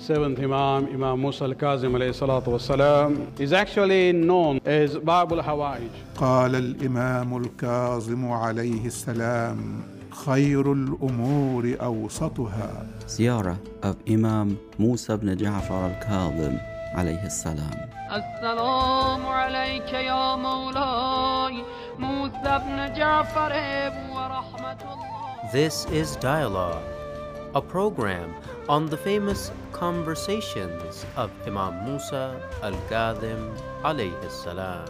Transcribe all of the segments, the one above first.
seventh Imam Musa al-Kazim alayhi salatu wassalam, is actually known as Bab al-Hawaij. قال الإمام الكاظم عليه السلام: خير الأمور أوسطها. Ziyarah of Imam Musa ibn Ja'far al-Kazim alayhi salam. السلام عليك يا مولاي موسى بن جعفر ورحمة الله. This is Dialogue, a program on the famous conversations of Imam Musa al-Kazim alayhi salam.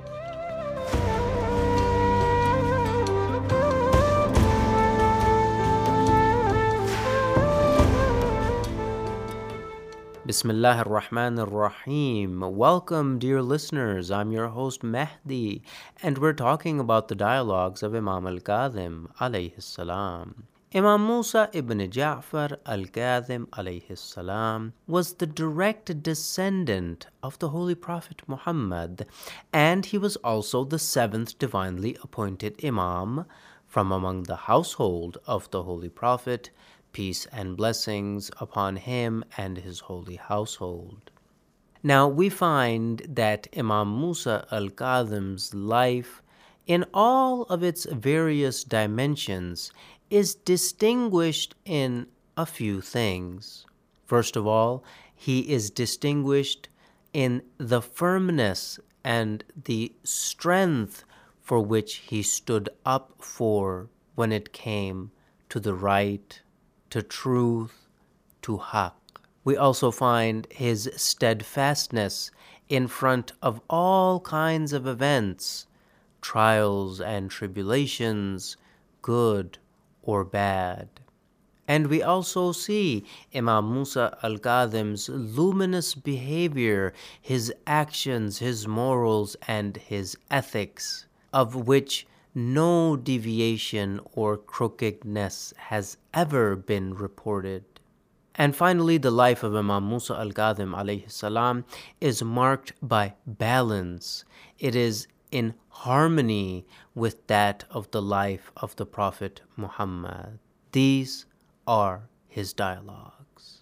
Bismillah ar-Rahman ar-Rahim. Welcome, dear listeners. I'm your host Mehdi, and we're talking about the dialogues of Imam al-Kazim alayhi salam. Imam Musa ibn Ja'far al-Kazim alayhi salam was the direct descendant of the Holy Prophet Muhammad, and he was also the seventh divinely appointed Imam from among the household of the Holy Prophet, peace and blessings upon him and his holy household. Now we find that Imam Musa al-Kazim's life, in all of its various dimensions, is distinguished in a few things. First of all, he is distinguished in the firmness and the strength for which he stood up for when it came to the right, to truth, to haqq. We also find his steadfastness in front of all kinds of events, trials and tribulations, good or bad. And we also see Imam Musa al-Kazim's luminous behavior, his actions, his morals, and his ethics, of which no deviation or crookedness has ever been reported. And finally, the life of Imam Musa al-Kazim alayhi salam is marked by balance. It is in harmony with that of the life of the Prophet Muhammad. These are his dialogues.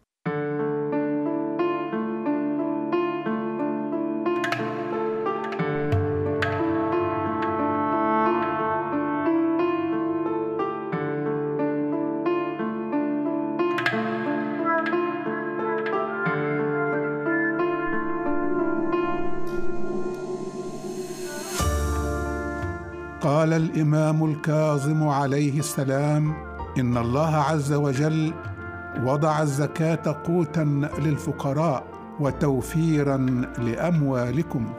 قال الإمام الكاظم عليه السلام: إن الله عز وجل وضع الزكاة قوتا للفقراء وتوفيرا لأموالكم.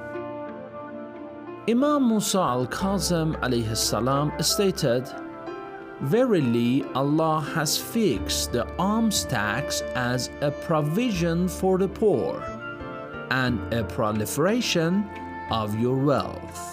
Imam Musa al-Kazim alayhi salam stated, "Verily Allah has fixed the alms tax as a provision for the poor and a proliferation of your wealth."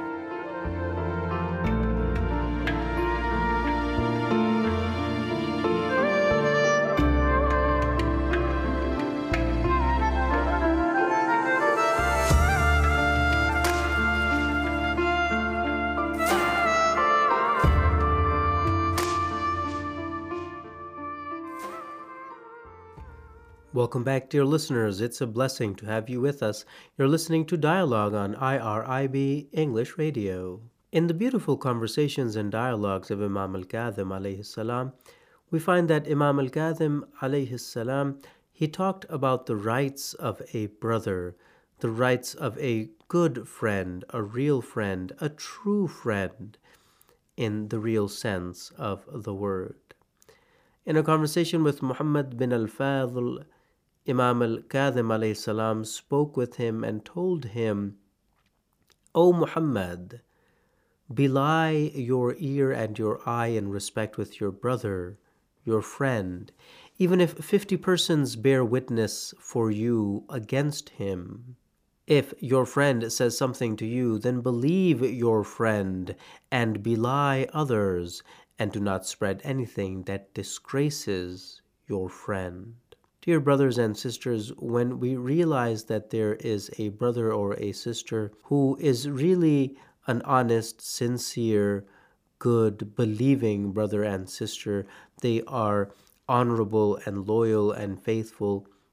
Welcome back, dear listeners. It's a blessing to have you with us. You're listening to Dialogue on IRIB English Radio. In the beautiful conversations and dialogues of Imam al-Kazim alayhi salam, we find that Imam al-Kazim alayhi salam, he talked about the rights of a brother, the rights of a good friend, a real friend, a true friend, in the real sense of the word. In a conversation with Muhammad bin al-Fadl, Imam al-Kazim alayhi salam spoke with him and told him, "O Muhammad, belie your ear and your eye in respect with your brother, your friend, even if 50 persons bear witness for you against him. If your friend says something to you, then believe your friend and belie others, and do not spread anything that disgraces your friend." Dear brothers and sisters, when we realize that there is a brother or a sister who is really an honest, sincere, good, believing brother and sister, they are honorable and loyal and faithful,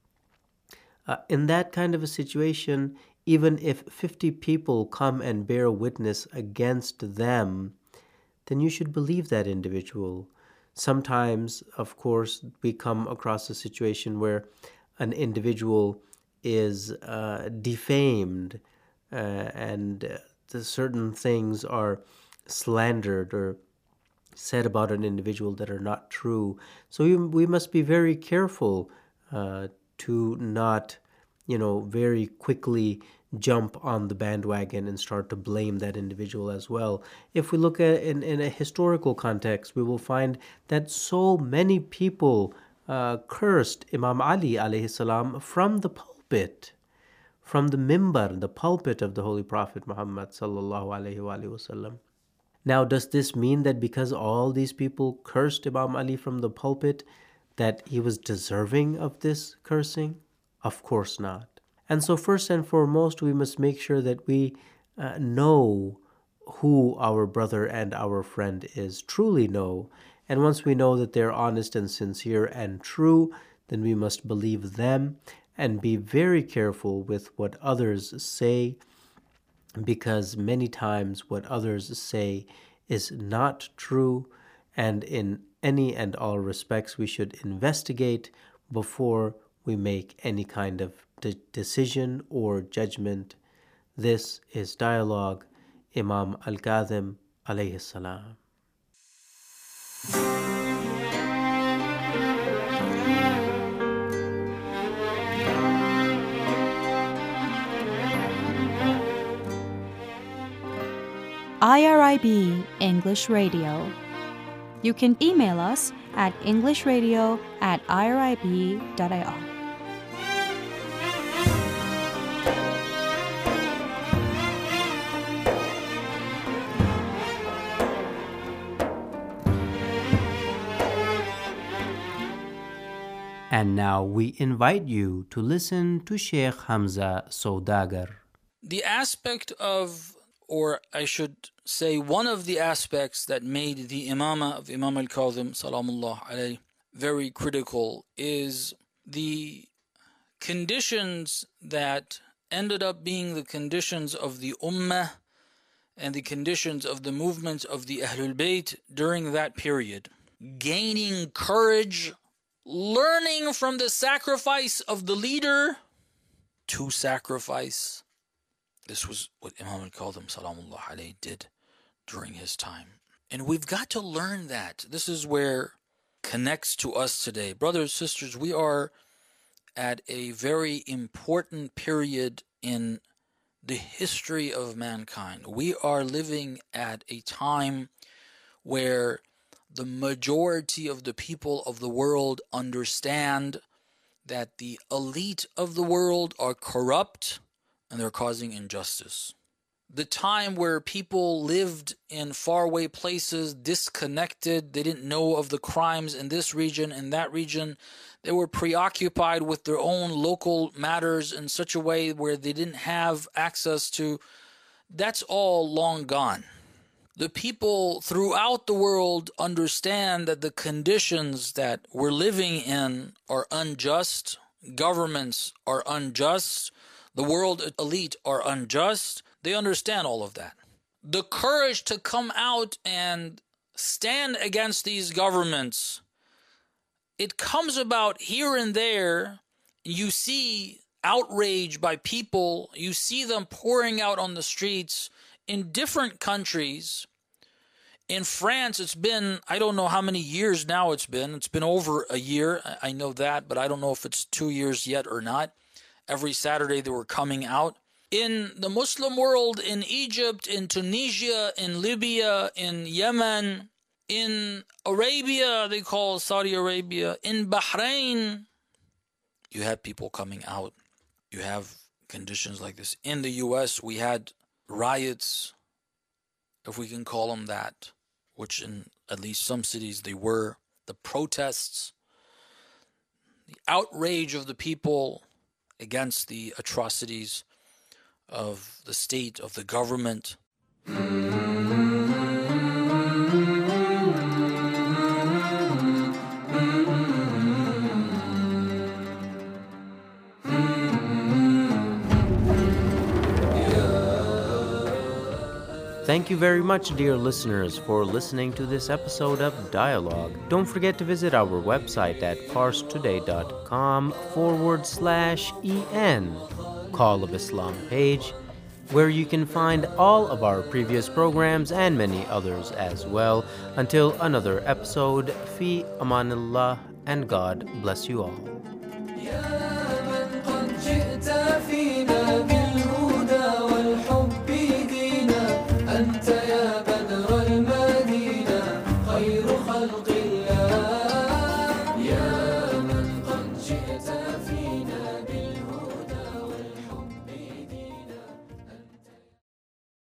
In that kind of a situation, even if 50 people come and bear witness against them, then you should believe that individual. Sometimes, of course, we come across a situation where an individual is defamed and certain things are slandered or said about an individual that are not true. So we must be very careful to not, very quickly jump on the bandwagon and start to blame that individual as well. If we look at in a historical context, we will find that so many people cursed Imam Ali alayhi salam from the pulpit, from the mimbar, the pulpit of the Holy Prophet Muhammad sallallahu alayhi wa sallam. Now, does this mean that because all these people cursed Imam Ali from the pulpit, that he was deserving of this cursing? Of course not. And so first and foremost, we must make sure that we know who our brother and our friend is, truly know. And once we know that they're honest and sincere and true, then we must believe them and be very careful with what others say, because many times what others say is not true, and in any and all respects we should investigate before we make any kind of decision or judgment. This is Dialogue, Imam Al-Kadhim alayhi salam. IRIB English Radio. You can email us at englishradio@irib.ir. And now we invite you to listen to Sheikh Hamza Saudagar. The aspect of, or I should say one of the aspects that made the imamah of Imam al-Kadhim salamullah alayhi very critical is the conditions that ended up being the conditions of the ummah and the conditions of the movement of the Ahlul Bayt during that period. Gaining courage, learning from the sacrifice of the leader to sacrifice. This was what Imam al-Kadhim salamullah alayhi did during his time. And we've got to learn that. This is where connects to us today. Brothers, sisters, we are at a very important period in the history of mankind. We are living at a time where the majority of the people of the world understand that the elite of the world are corrupt and they're causing injustice. The time where people lived in faraway places, disconnected, they didn't know of the crimes in this region and that region. They were preoccupied with their own local matters in such a way where they didn't have access to. That's all long gone. The people throughout the world understand that the conditions that we're living in are unjust. Governments are unjust. The world elite are unjust. They understand all of that. The courage to come out and stand against these governments, it comes about here and there. You see outrage by people. You see them pouring out on the streets in different countries. In France, it's been, I don't know how many years now it's been. It's been over a year. I know that, but I don't know if it's 2 years yet or not. Every Saturday they were coming out. In the Muslim world, in Egypt, in Tunisia, in Libya, in Yemen, in Arabia, they call Saudi Arabia, in Bahrain, you had people coming out. You have conditions like this. In the U.S., we had riots, if we can call them that, which in at least some cities they were. The protests, the outrage of the people against the atrocities of the state, of the government. Thank you very much, dear listeners, for listening to this episode of Dialogue. Don't forget to visit our website at parstoday.com/en, Call of Islam page, where you can find all of our previous programs and many others as well. Until another episode, Fi Amanillah, and God bless you all. أنت